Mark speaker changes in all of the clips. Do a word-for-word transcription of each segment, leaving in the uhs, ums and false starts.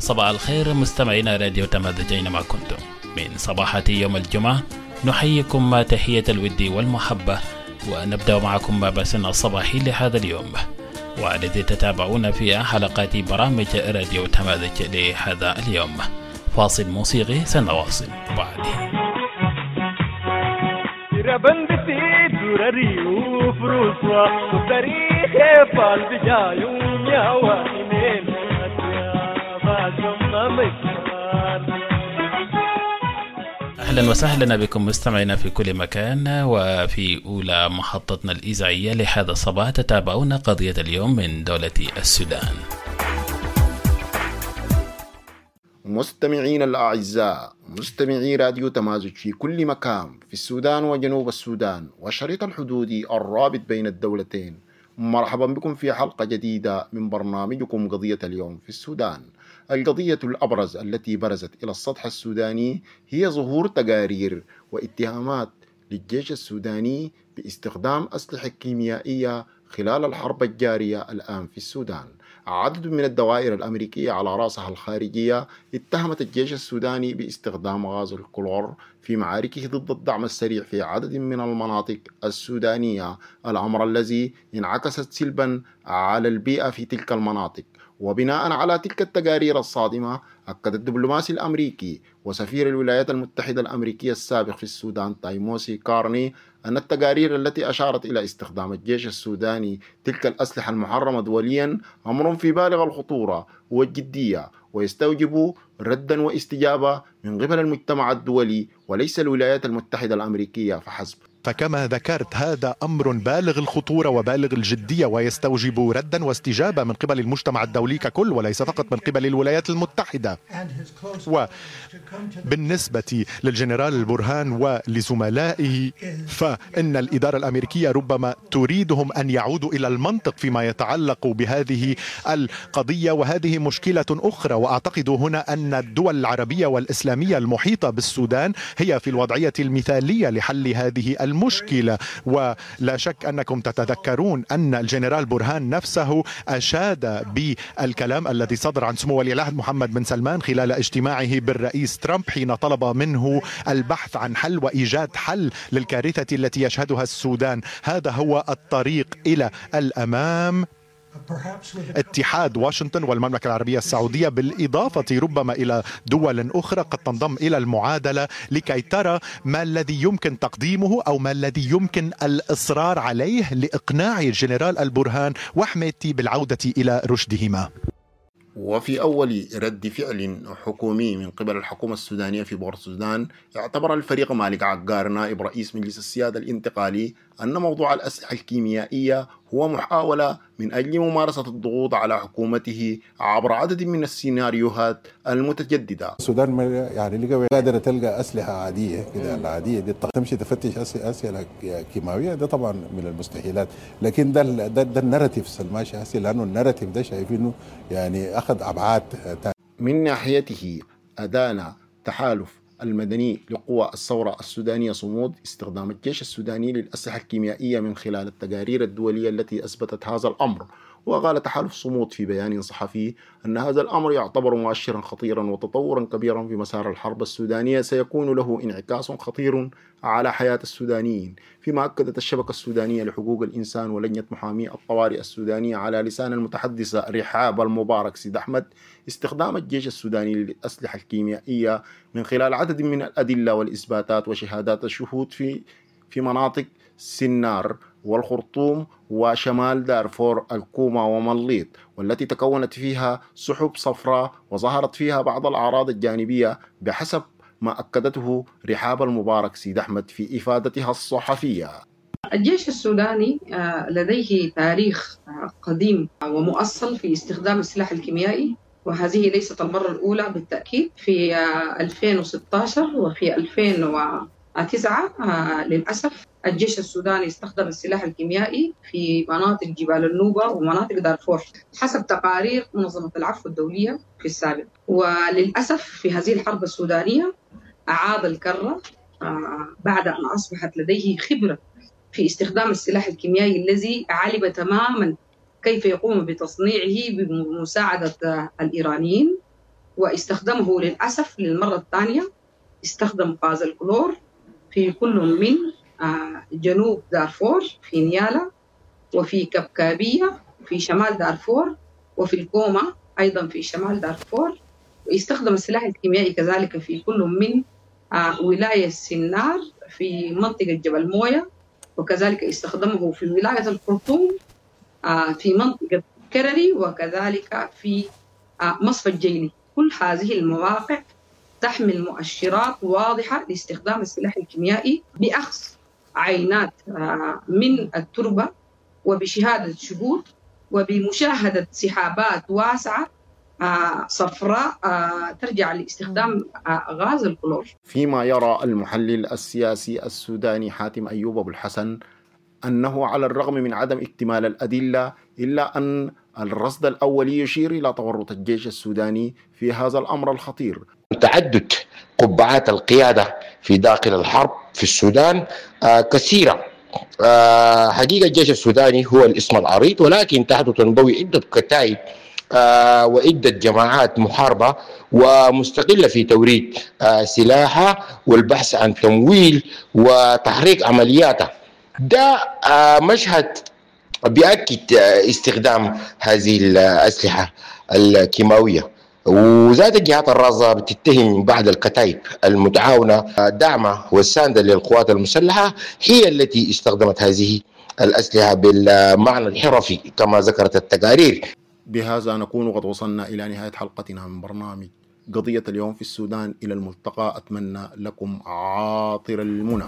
Speaker 1: صباح الخير مستمعينا راديو تمازج أينما كنتم. من صباحة يوم الجمعة نحييكم ما تحية الود والمحبة، ونبدأ معكم ما بثنا الصباحي لهذا اليوم، والذي تتابعون فيها حلقات برامج راديو تمازج لهذا اليوم. فاصل موسيقي سنواصل بعده. أهلا وسهلا بكم مستمعينا في كل مكان، وفي أولى محطتنا الإذاعية لهذا الصباح تتابعون قضية اليوم من دولة السودان.
Speaker 2: مستمعين الأعزاء، مستمعي راديو تمازج في كل مكان في السودان وجنوب السودان والشريط الحدودي الرابط بين الدولتين، مرحبا بكم في حلقة جديدة من برنامجكم قضية اليوم في السودان. القضية الأبرز التي برزت إلى السطح السوداني هي ظهور تقارير واتهامات للجيش السوداني باستخدام أسلحة كيميائية خلال الحرب الجارية الآن في السودان. عدد من الدوائر الأمريكية على رأسها الخارجية اتهمت الجيش السوداني باستخدام غاز الكلور في معاركه ضد الدعم السريع في عدد من المناطق السودانية، الأمر الذي انعكست سلبا على البيئة في تلك المناطق. وبناء على تلك التقارير الصادمة، أكد الدبلوماسي الأمريكي وسفير الولايات المتحدة الأمريكية السابق في السودان تايموسي كارني أن التقارير التي أشارت إلى استخدام الجيش السوداني تلك الأسلحة المحرمة دوليا أمر في بالغ الخطورة والجدية، ويستوجب ردا واستجابة من قبل المجتمع الدولي وليس الولايات المتحدة الأمريكية فحسب.
Speaker 3: فكما ذكرت هذا أمر بالغ الخطورة وبالغ الجدية، ويستوجب ردا واستجابة من قبل المجتمع الدولي ككل وليس فقط من قبل الولايات المتحدة. وبالنسبة للجنرال البرهان ولزملائه، فإن الإدارة الأمريكية ربما تريدهم أن يعودوا إلى المنطق فيما يتعلق بهذه القضية، وهذه مشكلة أخرى. وأعتقد هنا أن الدول العربية والإسلامية المحيطة بالسودان هي في الوضعية المثالية لحل هذه المشكلة. المشكلة ولا شك أنكم تتذكرون أن الجنرال برهان نفسه أشاد بالكلام الذي صدر عن سمو ولي العهد محمد بن سلمان خلال اجتماعه بالرئيس ترامب حين طلب منه البحث عن حل وإيجاد حل للكارثة التي يشهدها السودان. هذا هو الطريق إلى الأمام. اتحاد واشنطن والمملكة العربية السعودية بالإضافة ربما إلى دول أخرى قد تنضم إلى المعادلة لكي ترى ما الذي يمكن تقديمه أو ما الذي يمكن الإصرار عليه لإقناع الجنرال البرهان وحميتي بالعودة إلى رشدهما.
Speaker 2: وفي أول رد فعل حكومي من قبل الحكومة السودانية في بورت السودان، اعتبر الفريق مالك عقار نائب رئيس مجلس السيادة الانتقالي أن موضوع الأسلحة الكيميائية هو محاولة من أجل ممارسة الضغوط على حكومته عبر عدد من السيناريوهات المتجددة.
Speaker 4: السودان يعني لقى قادرة تلقى أسلحة عادية كده، العادية دي تمشي تفتش أسلحة كيماوية، ده طبعا من المستحيلات. لكن ده ده, ده الناراتيف الماشي هسه، لأنه الناراتيف ده شايفينه يعني أخذ أبعاد.
Speaker 2: من ناحيته أدان تحالف المدني لقوى الثورة السودانية صمود استخدام الجيش السوداني للأسلحة الكيميائية من خلال التقارير الدولية التي أثبتت هذا الأمر. وقال تحالف صمود في بيان صحفي أن هذا الأمر يعتبر مؤشرا خطيرا وتطورا كبيرا في مسار الحرب السودانية سيكون له انعكاس خطير على حياة السودانيين. فيما أكدت الشبكة السودانية لحقوق الإنسان ولجنة محامي الطوارئ السودانية على لسان المتحدثة رحاب المبارك سيد أحمد استخدام الجيش السوداني للأسلحة الكيميائية من خلال عدد من الأدلة والإثباتات وشهادات الشهود في في مناطق سنار والخرطوم وشمال دارفور الكوما ومليط، والتي تكونت فيها سحب صفراء وظهرت فيها بعض الأعراض الجانبية بحسب ما أكدته رحاب المبارك سيد أحمد في إفادتها الصحفية.
Speaker 5: الجيش السوداني لديه تاريخ قديم ومؤصل في استخدام السلاح الكيميائي، وهذه ليست المرة الأولى بالتأكيد. في ألفين وستة عشر وفي ألفين وتسعة للأسف الجيش السوداني استخدم السلاح الكيميائي في مناطق جبال النوبة ومناطق دارفور حسب تقارير منظمة العفو الدولية في السابق. وللأسف في هذه الحرب السودانية أعاد الكرة بعد أن أصبحت لديه خبرة في استخدام السلاح الكيميائي الذي علم تماما كيف يقوم بتصنيعه بمساعدة الإيرانيين واستخدمه للأسف للمرة الثانية. استخدم غاز الكلور في كل من جنوب دارفور في نيالا، وفي كبكابية في شمال دارفور، وفي الكوما أيضا في شمال دارفور. ويستخدم السلاح الكيميائي كذلك في كل من ولاية سنار في منطقة جبل موية، وكذلك استخدمه في ولاية الخرطوم في منطقة كرري، وكذلك في مصفى الجيلي. كل هذه المواقع تحمل مؤشرات واضحة لاستخدام السلاح الكيميائي بأخذ عينات من التربة وبشهادة شهود وبمشاهدة سحابات واسعة صفراء ترجع لاستخدام غاز الكلور.
Speaker 2: فيما يرى المحلل السياسي السوداني حاتم أيوب أبو الحسن أنه على الرغم من عدم اكتمال الأدلة إلا أن الرصد الأولي يشير إلى تورط الجيش السوداني في هذا الأمر الخطير.
Speaker 6: تعدد قبعات القيادة في داخل الحرب في السودان كثيرة. حقيقة الجيش السوداني هو الاسم العريض، ولكن تحته تنضوي عدة كتائب وعدة جماعات محاربة ومستقلة في توريد سلاحها والبحث عن تمويل وتحريك عملياتها. ده مشهد بيأكد استخدام هذه الأسلحة الكيماوية، وذات الجهات الرازة بتتهم بعض الكتائب المتعاونة دعمة والساندة للقوات المسلحة هي التي استخدمت هذه الأسلحة بالمعنى الحرفي كما ذكرت التقارير.
Speaker 2: بهذا نكون قد وصلنا إلى نهاية حلقتنا من برنامج قضية اليوم في السودان. إلى الملتقى، أتمنى لكم عاطر المنى.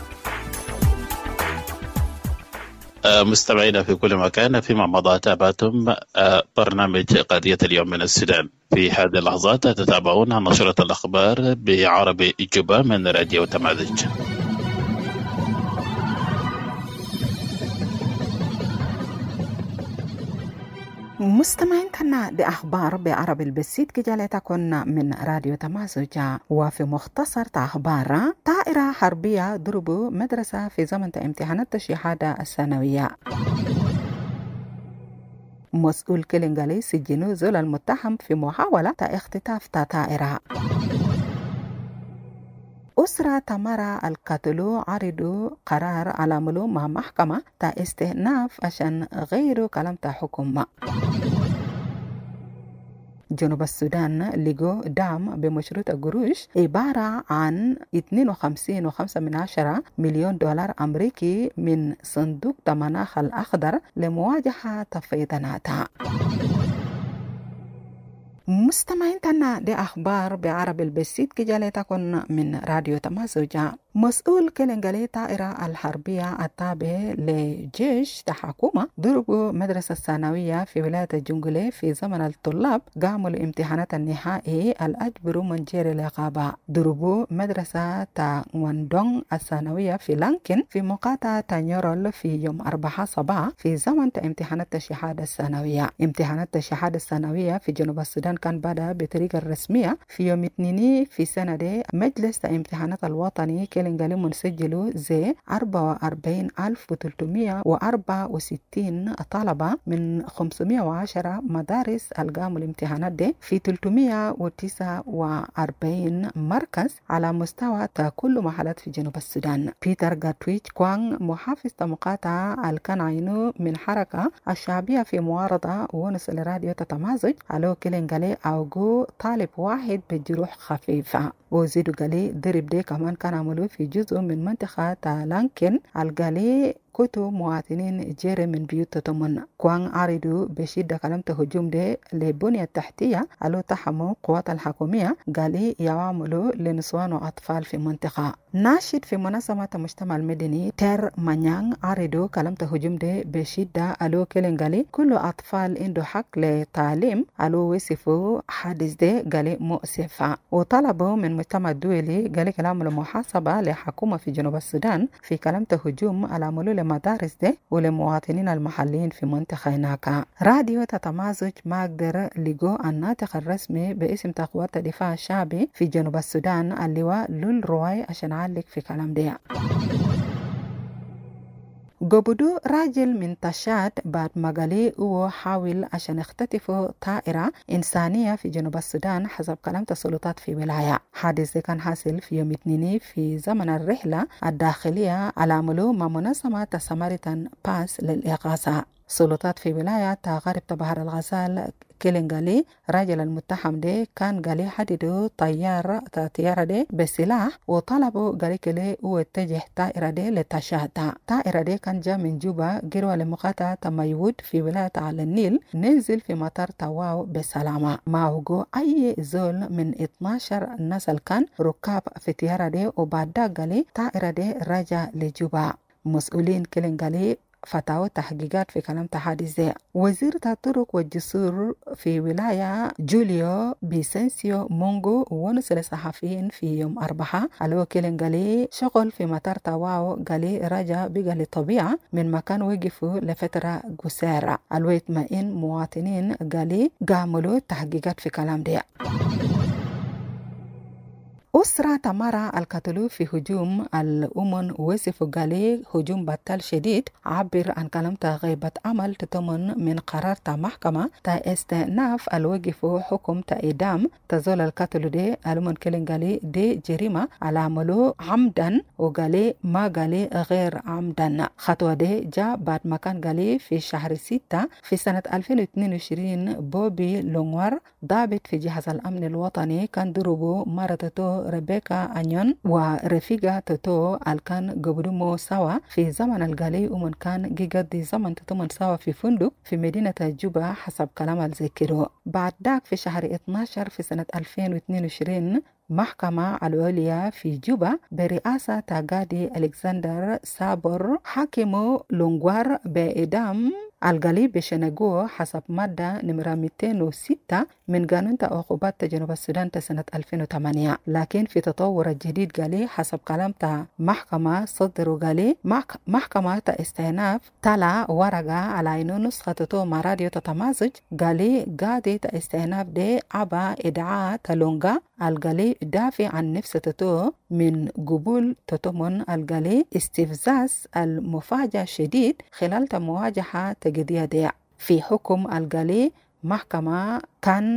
Speaker 1: مستمعينا في كل مكان، فيما مضى تابعتم برنامج قضية اليوم من السودان. في هذه اللحظات تتابعون نشرة الأخبار بعربي جوبا من راديو تمازج.
Speaker 7: مستمعين كنا دي أخبار بعربي البسيط كجالتكن من راديو تمازج. وفي مختصر أخبار، طائرة حربية ضربوا مدرسة في زمن امتحانات الشهادة الثانوية. مسؤول كلينغالي سجنوا زول المتهم في محاولة اختطاف طائرة. أسرة تمارا القتلو عرضوا قرار على ملو مع محكمة تا استئناف عشان غيروا كلام تا حكومة. جنوب السودان لقوا دعم بمشروط قروش عبارة عن اثنين وخمسين وخمسة من عشرة مليون دولار أمريكي من صندوق المناخ الأخضر لمواجهة فيضاناتها. مستمعين تنا دي أخبار بعربي البسيط كجالتكن من راديو تمازوجا. مسؤول كلينغالي طائرة الحربية التابع لجيش تحكومة ضربوا مدرسة الثانوية في ولاية الجنجلي في زمن الطلاب قاموا الامتحانات النهائي الأجبر من جير العقابة. ضربوا مدرسة تاواندونغ الثانوية في لانكن في مقاطعة تانيورول في يوم أربعة صباح في زمن امتحانات الشهادة الثانوية. امتحانات الشهادة الثانوية في جنوب السودان كان بدأ بطريقة رسمية في يوم اثنين في سنة دي. مجلس الامتحانات الوطني كلينغالي منسجلوا زي أربعة وأربعين ألف وثلاثمائة وأربعة وستين طلبة من خمسمائة وعشرة مدارس القاموا الامتحانات دي في ثلاثمائة وتسعة وأربعين مركز على مستوى كل محلات في جنوب السودان. بيتر غاتويتش كوان محافظ مقاطعة الكنعينو من حركة الشعبية في معارضة ونس الراديو تتمازج على كلينغالي أوجو طالب واحد بجروح خفيفة. وزيدو قالي ضرب دي كمان كان عملوه في جزء من منطقة لانكن القالي كتو مواطنين جيري من بيوت تمن. كوان عرضوا بشدة كلام تهجم دي لبنية التحتية على تحمل قوات الحكومية قالي يعملوا لنسوان وأطفال في منطقة. ناشد في منظمة المجتمع المدني تير مانيان عرضوا كلام تهجم دي بشدة على كلينغالي كل أطفال عنده حق لتعليم على وصفوا حادث دي قالي مؤسفة. وطلبوا من المجتمع الدولي قالي كلام المحاسبة لحكومة في جنوب السودان في كلام تهجم على ملول مدارس دي ولمواطنين المحليين في منطقة هناك. راديو تتمازج ما قدر لقوا الناطق الرسمي باسم تقوى الدفاع الشعبي في جنوب السودان اللواء لول رواي عشان علق في كلام دي. قبضوا راجل من تشاد بعد مقالي وحاول عشان يختطفوا طائرة إنسانية في جنوب السودان حسب كلام السلطات في ولاية. حادث كان حاصل في يوم اثنين في زمن الرحلة الداخلية على عمله مع منظمة ساماريتان باس للإغاثة. سلطات في ولاية غرب بحر الغزال كيلينغالي راجل المتهم ده كان قالي حددوا طيارة طيارة ده بسلاح وطلبوا قالي كلي واتجه طائرة ده لتشاتا. طائرة ده كان جاء من جوبا جروا لمقاطعة ميود في ولاية على النيل، نزل في مطار تواو بسلامة. ما وقو أي زول من اثناشر نسل كان ركاب في الطيارة ده، وبعد قالي طائرة ده رجع لجوبا. مسؤولين كيلينغالي فتاوى تحقيقات في كلام تحادث ده. وزير الطرق والجسور في ولاية جوليو بيسنسيو مونغو ونسل الصحفيين في يوم أربعة على كيلينغالي شغل في مطار تواو قالي رجع بقى للطبيعة من مكان وقفوا لفترة قصيرة. الويت ما إن مواطنين قالي قاملوا تحقيقات في كلام ده. أسرة تمارا القتلوا في هجوم الأمن وصفوا قالي هجوم بطال شديد عبر عن كلام غيبة عمل تتمن من قرار تا محكمة تا استئناف الوقف حكم تا إدام تزول القتل دي الأمن كلين قالي دي جريمة على عملو عمدا وقالي ما قالي غير عمدا. خطوة دي جاء بعد ما كان قالي في شهر ستة في سنة ألفين واثنين وعشرين بوبي لونغوار ضابط في جهاز الأمن الوطني كان ضربوا مرتته ريبيكا أنيون ورفيقة تتو الكان قبرمو سوا في زمن القالي ومن كان قضي زمن تتمن سوا في فندق في مدينة جوبا حسب كلام الذكرو. بعد ذاك في شهر اثناشر في سنة ألفين واثنين وعشرين محكمة العليا في جوبا برئاسة قاضي ألكسندر سابور حكموا لونغوار بإعدام القالي بشنقوه حسب مادة نمرة مئتين وستة من قانون عقوبات جنوب السودان سنة ألفين وثمانية. لكن في تطور الجديد قالي حسب كلام تا محكمة صدروا قالي محكمة تا استئناف تلا ورقة على إنه نسخة تو مع راديو تتمازج قالي قاضي تا استئناف دي عبا إدعاء تلونغا القالي دافع عن نفسه تتو من قبول تتمن القالي استفزاز المفاجأة شديد خلال مواجهة تقدية دي. في حكم القالي محكمة كان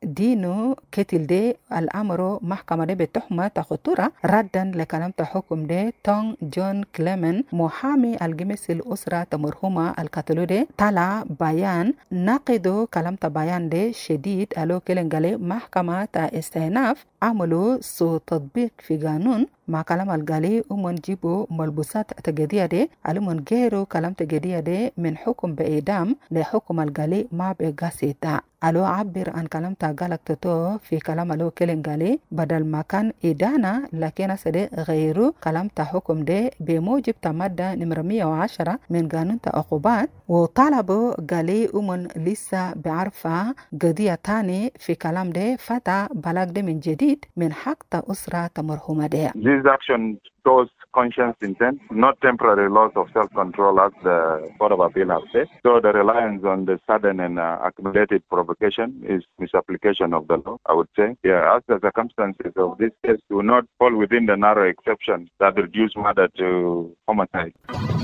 Speaker 7: دينو كتل دي الأمر محكمة دي بتحمة خطورة ردا لكلام تحكم دي تونغ جون كليمن محامي الجمس الأسرة مرحومة القتلو دي طلع بيان ناقدو كلام تبيان دي شديد ألو كلنجالي محكمة تا استئناف عملوا سو تطبيق في قانون مع كلام القالي ومن جيبوا ملبوسات تجدية دي على من غيرو كلام تجدية دي من حكم بإعدام لحكم القالي ما بقاسيتا. ألو عبر عن كلام تقالك تتو في كلام ألو كلنجالي بدل ما كان إدانة لكن سدي غيرو كلام تحكم دي بموجب تمادة نمرة مية وعشرة من قانون تعقوبات وطالبوا قالي ومن لسه بعرفة قضية تاني في كلام دي فتا بلاغ دي من جديد من حق أسرة مرحومة دي.
Speaker 8: This action shows conscious intent, not temporary loss of self-control as the Court of Appeal has said. So the reliance on the sudden and uh, accumulated provocation is misapplication of the law, I would say. Yeah, as the circumstances of this case do not fall within the narrow exception that reduce murder to homicide.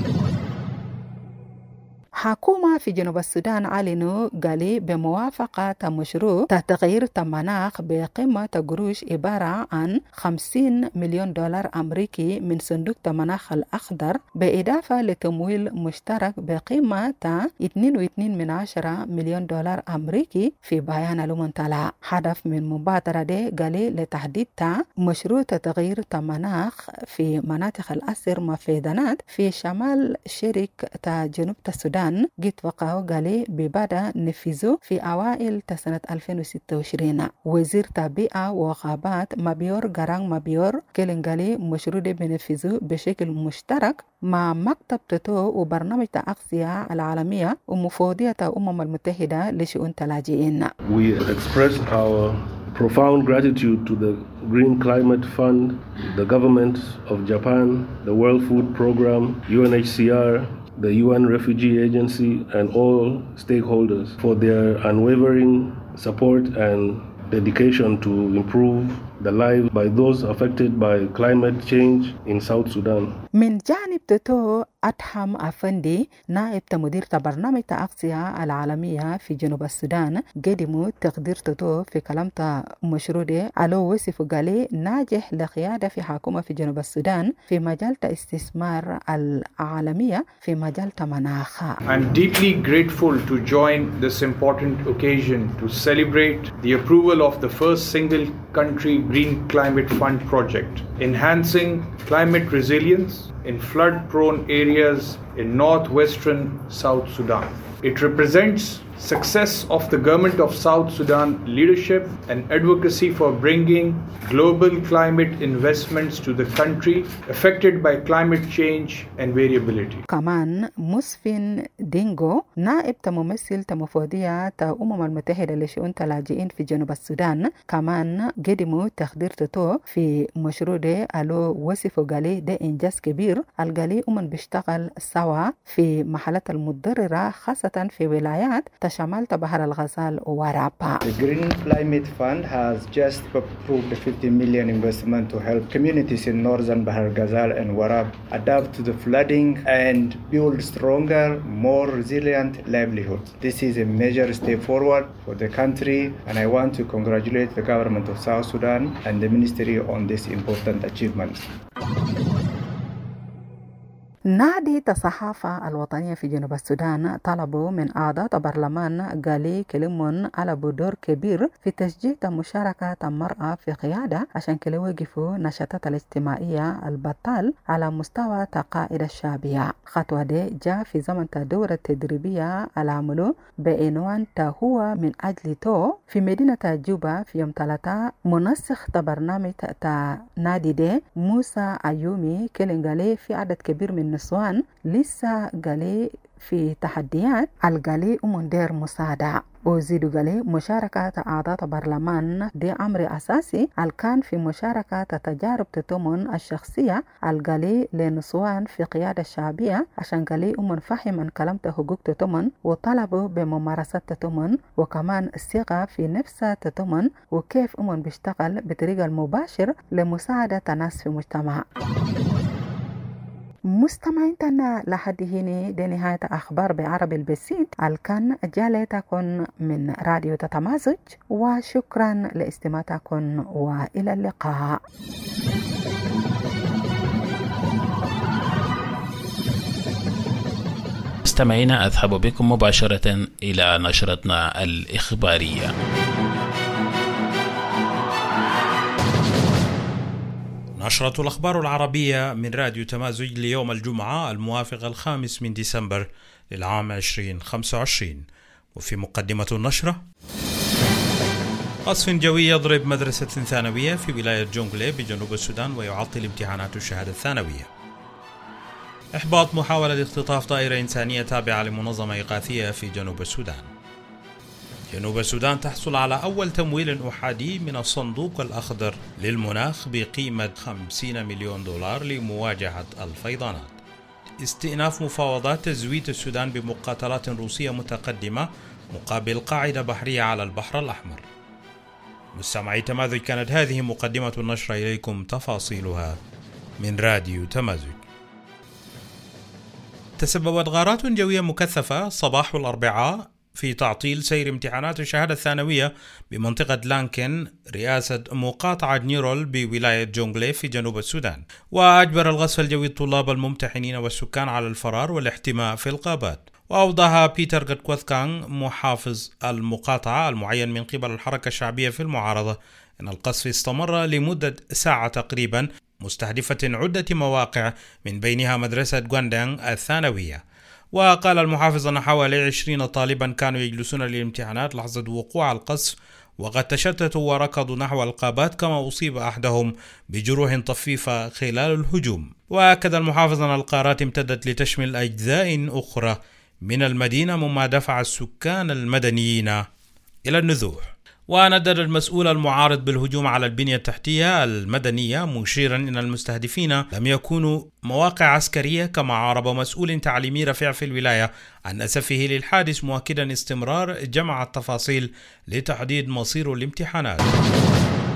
Speaker 7: حكومة في جنوب السودان أعلنوا قالي بموافقة مشروع تغيير المناخ بقيمة قروش عبارة عن خمسين مليون دولار أمريكي من صندوق المناخ الأخضر بالإضافة لتمويل مشترك بقيمة اثنين فاصلة اثنين من عشرة مليون دولار أمريكي في بيان المنتلى. هدف من مبادرة دي قالي لتحديد مشروع تغيير المناخ في مناطق الأسر مفيدانات في شمال شرق جنوب السودان جيت وقعوا قالي ببدا نفذوا في أوائل سنة ألفين وستة وعشرين. وزير البيئة وغابات مابيور غران مابيور كلين قالي مشروع دي بنفذوا بشكل مشترك مع مكتب تتو وبرنامج الأغذية العالمية ومفوضية الأمم المتحدة لشؤون اللاجئين.
Speaker 9: We express our profound gratitude to the Green Climate Fund, the government of Japan, the World Food Program, U N H C R, the U N Refugee Agency, and all stakeholders for their unwavering support and dedication to improve the lives by those affected by climate change in South Sudan.
Speaker 7: من جانب توتو أدهم أفندي نائب مدير برنامج الأغذية العالمية في جنوب السودان قدموا تقدير توتو في كلامته مشروع ألو وصف قالي ناجح لقيادة في حكومة في جنوب السودان في مجال الاستثمار العالمية في مجال المناخ.
Speaker 10: I'm deeply grateful to join this important occasion to celebrate the approval of the first single country Green Climate Fund project, enhancing climate resilience in flood-prone areas in northwestern South Sudan. It represents success of the government of South Sudan leadership and advocacy for bringing global climate investments to the country affected by climate change and variability.
Speaker 7: كمان مسفين دينغو نائب ممثل مفوضية الأمم المتحدة لشؤون اللاجئين في جنوب السودان كمان قدموا تقدير توتو في مشروع ده ألو وصفوا قالي ده إنجاز كبير القالي أمم بيشتغل سوا في محلات المتضررة خاصة في ولايات شمال بحر الغزال ورابا.
Speaker 11: The Green Climate Fund has just approved a fifty million investment to help communities in northern Bahar Ghazal and Warab adapt to the flooding and build stronger, more resilient livelihoods. This is a major step forward for the country, and I want to congratulate the government of South Sudan and the ministry on this important achievement.
Speaker 7: نادي الصحافة الوطنية في جنوب السودان طلبوا من أعضاء برلمان قالي كلمون على دور كبير في تشجيع مشاركة المرأة في قيادة عشان كده يوقفوا نشاطات الاجتماعية البطال على مستوى القائدة الشعبية. خطوة دي جاء في زمن الدورة التدريبية العملو بعنوان هو من أجل تو في مدينة جوبا في يوم ثلاثة. منسق برنامج نادي دي موسى أيومي كلن قالي في عدد كبير من النسوان لسه قالي في تحديات القالي ومندير مساعدة وزيدوا قالي مشاركة أعضاء برلمان دي أمر أساسي الكان في مشاركة تجارب تتمن الشخصية القالي لنسوان في قيادة الشعبية عشان قالي ومن فهم أن كلمة حقوق تتمن وطلبوا بممارسات تتمن وكمان الثقة في نفسها تتمن وكيف أمن بيشتغل بطريقة المباشر لمساعدة الناس في المجتمع. مستمعيننا لحد هنا دي نهاية أخبار بعربي البسيط الكان جالتكم من راديو تتمازج وشكرا لاستماعكم وإلى اللقاء.
Speaker 1: مستمعينا أذهب بكم مباشرة إلى نشرتنا الإخبارية. نشرة الأخبار العربية من راديو تمازج ليوم الجمعة الموافق الخامس من ديسمبر للعام عشرين خمسة وعشرين. وفي مقدمة النشرة: قصف جوي يضرب مدرسة ثانوية في ولاية جونغلي بجنوب السودان ويعطل امتحانات الشهادة الثانوية. إحباط محاولة لاختطاف طائرة إنسانية تابعة لمنظمة إغاثية في جنوب السودان. جنوب السودان تحصل على أول تمويل أحادي من الصندوق الأخضر للمناخ بقيمة خمسين مليون دولار لمواجهة الفيضانات. استئناف مفاوضات تزويد السودان بمقاتلات روسية متقدمة مقابل قاعدة بحرية على البحر الأحمر. مستمعي تمازج، كانت هذه مقدمة النشرة، إليكم تفاصيلها من راديو تمازج. تسببت غارات جوية مكثفة صباح الأربعاء في تعطيل سير امتحانات الشهادة الثانوية بمنطقة لانكن رئاسة مقاطعة نيرول بولاية جونغلي في جنوب السودان، وأجبر الغصف الجوي الطلاب الممتحنين والسكان على الفرار والاحتماء في الغابات. وأوضح بيتر غتكوثكانغ محافظ المقاطعة المعين من قبل الحركة الشعبية في المعارضة أن القصف استمر لمدة ساعة تقريبا، مستهدفة عدة مواقع من بينها مدرسة غواندانغ الثانوية. وقال المحافظ أن حوالي عشرين طالبا كانوا يجلسون للامتحانات لحظة وقوع القصف وقد تشتتوا وركضوا نحو الغابات، كما أصيب أحدهم بجروح طفيفة خلال الهجوم. وأكد المحافظ أن الغارات امتدت لتشمل أجزاء أخرى من المدينة، مما دفع السكان المدنيين إلى النزوح. وندد المسؤول المعارض بالهجوم على البنية التحتية المدنية، مشيرا أن المستهدفين لم يكونوا مواقع عسكرية، كما عارب مسؤول تعليمي رفيع في الولاية عن أسفه للحادث، مؤكدا استمرار جمع التفاصيل لتحديد مصير الامتحانات.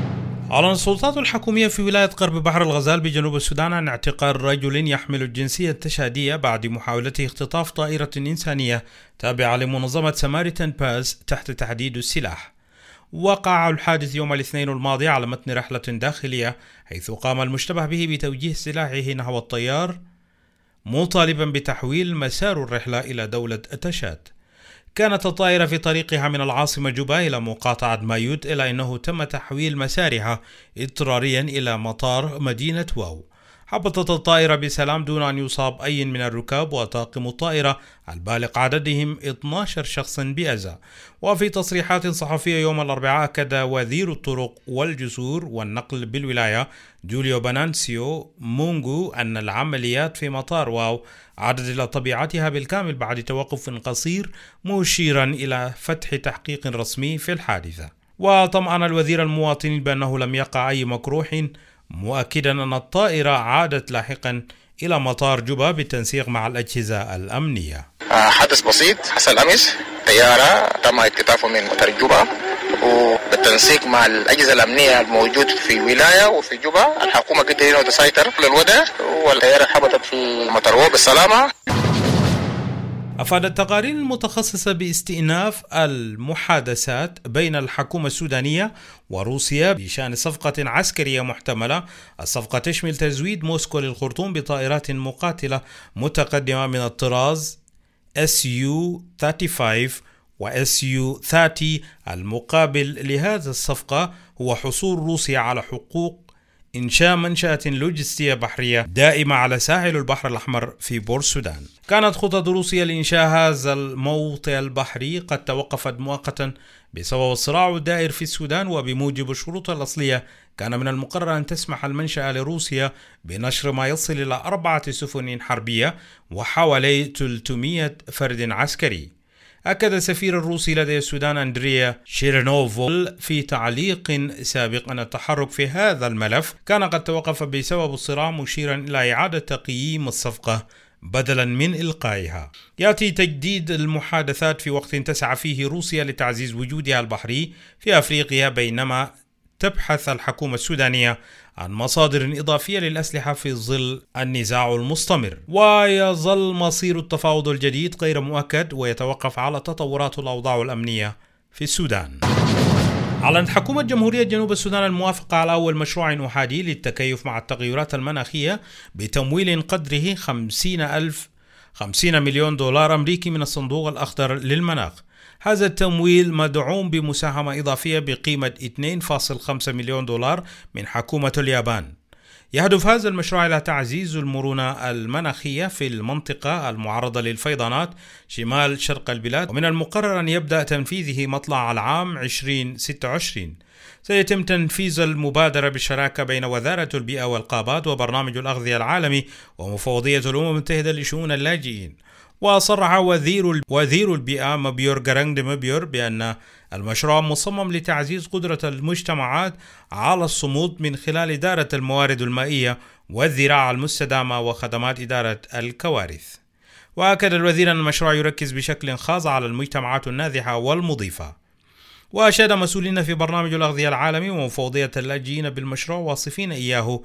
Speaker 12: أعلنت السلطات الحكومية في ولاية غرب بحر الغزال بجنوب السودان عن اعتقال رجل يحمل الجنسية التشادية بعد محاولته اختطاف طائرة إنسانية تابعة لمنظمة سماريتان باس تحت تحديد السلاح. وقع الحادث يوم الاثنين الماضي على متن رحلة داخلية، حيث قام المشتبه به بتوجيه سلاحه نحو الطيار مطالبا بتحويل مسار الرحلة إلى دولة تشاد. كانت الطائرة في طريقها من العاصمة جوبا إلى مقاطعة مايوت، إلا أنه تم تحويل مسارها اضطراريا إلى مطار مدينة واو. هبطت الطائرة بسلام دون أن يصاب أي من الركاب وطاقم الطائرة البالغ عددهم اثني عشر شخصا بأذى. وفي تصريحات صحفية يوم الأربعاء أكد وزير الطرق والجسور والنقل بالولاية جوليو بانانسيو مونغو أن العمليات في مطار واو عادت إلى طبيعتها بالكامل بعد توقف قصير، مشيرا إلى فتح تحقيق رسمي في الحادثة. وطمأن الوزير المواطنين بأنه لم يقع أي مجروح، مؤكدا أن الطائرة عادت لاحقا إلى مطار جوبا بالتنسيق مع الأجهزة الأمنية.
Speaker 6: حدث بسيط حصل أمس، طيارة تم اختطافه من مطار جوبا وبالتنسيق مع الأجهزة الأمنية الموجود في الولاية وفي جوبا. الحكومة قدرت تسيطر للوضع والطيارة حبطت في مطار واو بالسلامة.
Speaker 12: أفادت التقارير المتخصصة باستئناف المحادثات بين الحكومة السودانية وروسيا بشأن صفقة عسكرية محتملة. الصفقة تشمل تزويد موسكو للخرطوم بطائرات مقاتلة متقدمة من الطراز إس يو ثلاثين وخمسين و إس يو ثلاثين. المقابل لهذه الصفقة هو حصول روسيا على حقوق إنشاء منشأة لوجستية بحرية دائمة على ساحل البحر الأحمر في بور السودان. كانت خطط روسيا لإنشاء هذا الموطئ البحري قد توقفت مؤقتا بسبب الصراع الدائر في السودان، وبموجب الشروط الأصلية كان من المقرر أن تسمح المنشأة لروسيا بنشر ما يصل إلى أربعة سفن حربية وحوالي ثلاثمئة فرد عسكري. أكد السفير الروسي لدى السودان أندريا شيرنوفول في تعليق سابق أن التحرك في هذا الملف كان قد توقف بسبب الصراع، مشيرا إلى إعادة تقييم الصفقة بدلا من إلقائها. يأتي تجديد المحادثات في وقت تسعى فيه روسيا لتعزيز وجودها البحري في أفريقيا، بينما تبحث الحكومة السودانية عن مصادر إضافية للأسلحة في ظل النزاع المستمر. ويظل مصير التفاوض الجديد غير مؤكد ويتوقف على تطورات الأوضاع الأمنية في السودان. أعلنت حكومة جمهورية جنوب السودان الموافقة على أول مشروع أحادي للتكيف مع التغيرات المناخية بتمويل قدره خمسين ألف خمسين مليون دولار أمريكي من الصندوق الأخضر للمناخ. هذا التمويل مدعوم بمساهمة إضافية بقيمة اثنين فاصلة خمسة مليون دولار من حكومة اليابان. يهدف هذا المشروع إلى تعزيز المرونة المناخية في المنطقة المعرضة للفيضانات شمال شرق البلاد، ومن المقرر أن يبدأ تنفيذه مطلع العام ألفين وستة وعشرين. سيتم تنفيذ المبادرة بالشراكة بين وزارة البيئة والغابات وبرنامج الأغذية العالمي ومفوضية الأمم المتحدة لشؤون اللاجئين. وصرح وزير وزير البيئة مبيور غرانغ دي مبيور بأن المشروع مصمم لتعزيز قدرة المجتمعات على الصمود من خلال إدارة الموارد المائية والزراعة المستدامة وخدمات إدارة الكوارث. وأكد الوزير أن المشروع يركز بشكل خاص على المجتمعات النازحة والمضيفة. وأشاد مسؤولين في برنامج الأغذية العالمي ومفوضية اللاجئين بالمشروع، واصفين إياه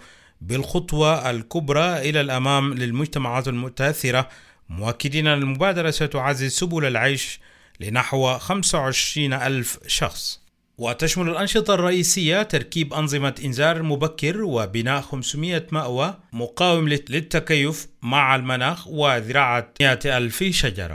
Speaker 12: بالخطوة الكبرى إلى الأمام للمجتمعات المتأثرة، مؤكدين أن المبادرة ستعزز سبل العيش لنحو خمسة وعشرين ألف شخص. وتشمل الأنشطة الرئيسية تركيب أنظمة إنذار مبكر وبناء خمسمئة مأوى مقاوم للتكيف مع المناخ وزراعة مئة ألف شجرة.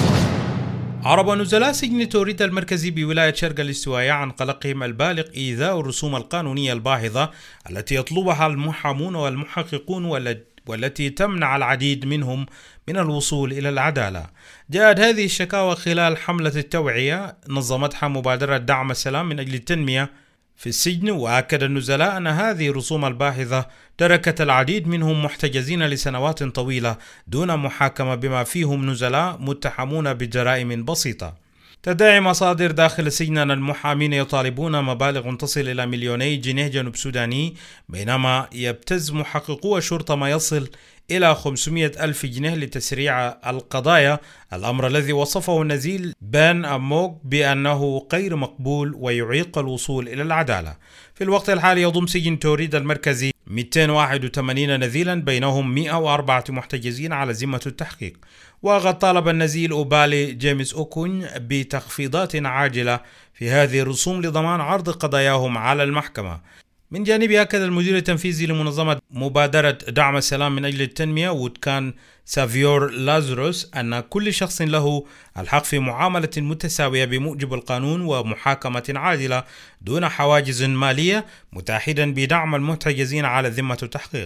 Speaker 12: عرب نزلاء سجن توريد المركزي بولاية شرق الاستوائية عن قلقهم البالغ إيذاء الرسوم القانونية الباهظة التي يطلبها المحامون والمحققون والتي تمنع العديد منهم من الوصول إلى العدالة. جاءت هذه الشكاوى خلال حملة التوعية نظمتها مبادرة دعم السلام من أجل التنمية في السجن. وأكد النزلاء أن هذه الرسوم الباهظة تركت العديد منهم محتجزين لسنوات طويلة دون محاكمة، بما فيهم نزلاء متهمون بجرائم بسيطة. تدعي مصادر داخل السجن أن المحامين يطالبون مبالغ تصل إلى مليوني جنيه جنوب سوداني، بينما يبتز محققو الشرطة ما يصل إلى خمسمائة ألف جنيه لتسريع القضايا، الأمر الذي وصفه النزيل بان أموك بأنه غير مقبول ويعيق الوصول إلى العدالة. في الوقت الحالي يضم سجن توريد المركزي مئتين وواحد وثمانين نزيلا، بينهم مئة وأربعة محتجزين على ذمة التحقيق. وقد طالب النزيل أوبالي جيمس أوكون بتخفيضات عاجلة في هذه الرسوم لضمان عرض قضاياهم على المحكمة. من جانبه أكد المدير التنفيذي لمنظمة مبادرة دعم السلام من أجل التنمية وودكان سافيور لازروس أن كل شخص له الحق في معاملة متساوية بموجب القانون ومحاكمة عادلة دون حواجز مالية، متأكدا بدعم المحتجزين على ذمة التحقيق.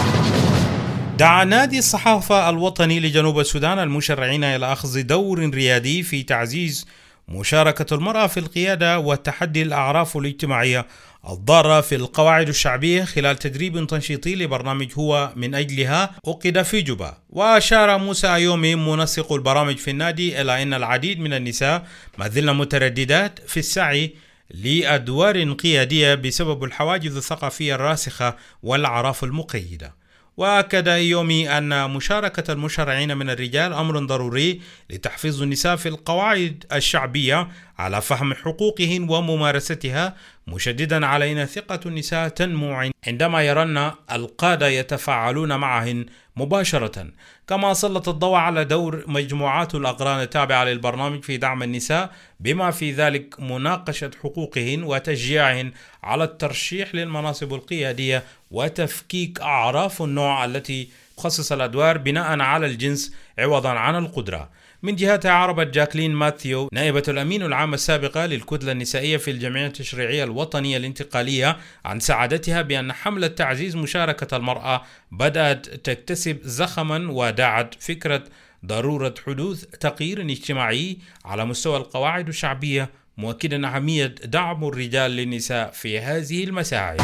Speaker 12: دعا نادي الصحافة الوطني لجنوب السودان المشرعين إلى أخذ دور ريادي في تعزيز مشاركة المرأة في القيادة وتحدي الأعراف الاجتماعية الضارة في القواعد الشعبية خلال تدريب تنشيطي لبرنامج هو من أجلها عقد في جوبا. وأشار موسى أيومي منسق البرامج في النادي إلى أن العديد من النساء ما زلن مترددات في السعي لأدوار قيادية بسبب الحواجز الثقافية الراسخة والأعراف المقيدة. وأكد أيومي أن مشاركة المشرعين من الرجال أمر ضروري لتحفيز النساء في القواعد الشعبية على فهم حقوقهن وممارستها، مشددا على أن ثقة النساء تنمو عندما يرن القادة يتفاعلون معهن مباشرة. كما سلط الضوء على دور مجموعات الأقران التابعة للبرنامج في دعم النساء، بما في ذلك مناقشة حقوقهن وتشجيعهن على الترشيح للمناصب القيادية وتفكيك أعراف النوع التي تخصص الأدوار بناء على الجنس عوضا عن القدرة. من جهتها عربت جاكلين ماثيو نائبة الأمين العام السابقة للكتلة النسائية في الجمعية التشريعية الوطنية الانتقالية عن سعادتها بأن حملة تعزيز مشاركة المرأة بدأت تكتسب زخما، ودعت فكرة ضرورة حدوث تغيير اجتماعي على مستوى القواعد الشعبية، مؤكدا أهمية دعم الرجال للنساء في هذه المساعي.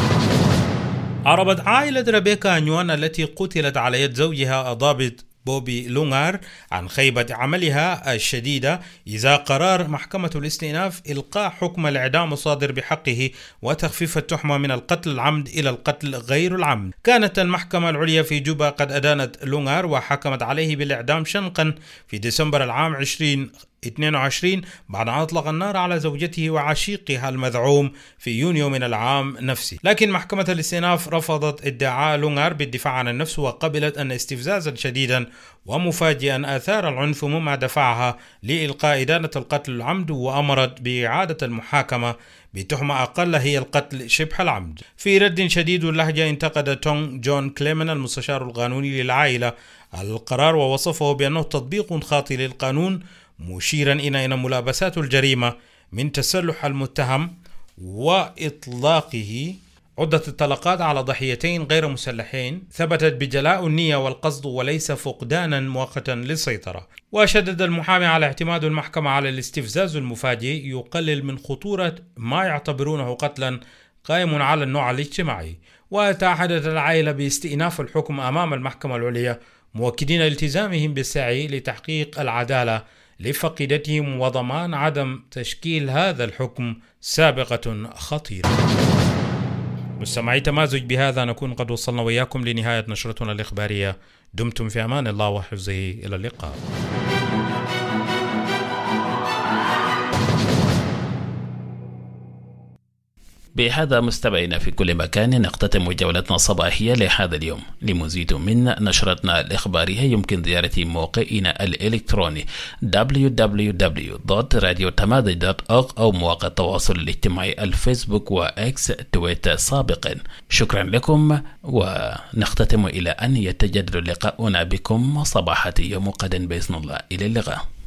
Speaker 12: عربت عائلة ريبيكا أنيوان التي قتلت على يد زوجها الضابط بوبي لونغار عن خيبة عملها الشديدة إذا قرار محكمة الاستئناف إلقاء حكم الإعدام الصادر بحقه وتخفيف التهمة من القتل العمد إلى القتل غير العمد. كانت المحكمة العليا في جوبا قد أدانت لونغار وحكمت عليه بالإعدام شنقا في ديسمبر العام عشرين اثنين وعشرين بعد أن أطلق النار على زوجته وعشيقها المذعوم في يونيو من العام نفسه. لكن محكمة الاستئناف رفضت ادعاء لونغار بالدفاع عن النفس، وقبلت أن استفزازا شديدا ومفاجئا آثار العنف مما دفعها لإلقاء إدانة القتل العمد، وأمرت بإعادة المحاكمة بتهمة أقل هي القتل شبه العمد. في رد شديد اللهجة انتقد تونغ جون كليمن المستشار القانوني للعائلة القرار، ووصفه بأنه تطبيق خاطئ للقانون، مشيرا إلى أن ملابسات الجريمة من تسلح المتهم وإطلاقه عدة الطلقات على ضحيتين غير مسلحين ثبتت بجلاء النية والقصد وليس فقدانا مؤقتا للسيطرة. وشدد المحامي على اعتماد المحكمة على الاستفزاز المفاجئ يقلل من خطورة ما يعتبرونه قتلا قائم على النوع الاجتماعي. وتعهدت العائلة باستئناف الحكم أمام المحكمة العليا، مؤكدين التزامهم بالسعي لتحقيق العدالة لفقدتهم وضمان عدم تشكيل هذا الحكم سابقة خطيرة. مستمعي تمازج، بهذا نكون قد وصلنا وإياكم لنهاية نشرتنا الإخبارية. دمتم في أمان الله وحفظه، إلى اللقاء.
Speaker 1: بهذا مستمعينا في كل مكان نختتم جولتنا الصباحية لهذا اليوم. لمزيد من نشرتنا الإخبارية يمكن زيارة موقعنا الإلكتروني دبليو دبليو دبليو دوت راديو تمازج دوت أورغ أو مواقع التواصل الاجتماعي الفيسبوك وإكس تويتر سابقا. شكرا لكم، ونختتم إلى أن يتجدد لقاؤنا بكم صباحة يوم غد بإذن الله. إلى اللقاء.